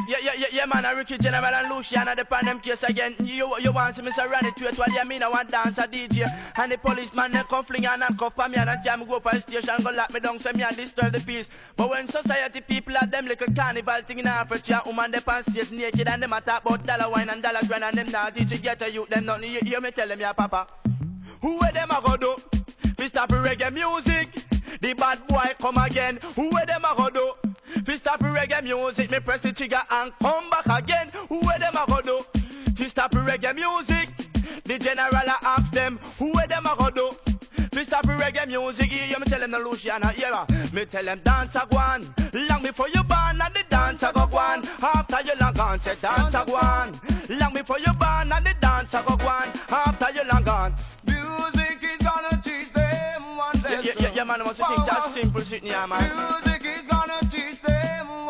Yeah, man, a Ricky General and Luciano, the pan them case again. You want to see me so run it to it, well, yeah, me no want dance a DJ. And the policeman, they come fling and cuff me and jam go up on station, go lock me down, so me and disturb the peace. But when society people have them little carnival thing in Africa, woman, they pan stage naked and them a talk about dollar wine and dollar grand and them now teach you get a youth, them nothing, you hear me tell them, yeah, papa. Who where them a go do? We stop reggae music. The bad boy come again. Who where them a go do? We stop reggae music. Me press the trigger and come back again. Who where them a go do? We stop reggae music. The general a ask them. Who where them a go do? We stop reggae music. Yeah, me tell them the Luciana. Yeah, me tell them dance a go on. Long before you born and the dance a go on. After you long gone, say dance a go on. Long before you born and the dance a go on. After you long gone. Music is gonna teach them one lesson. Yeah, man, I must think that's simple shit, yeah, man. Music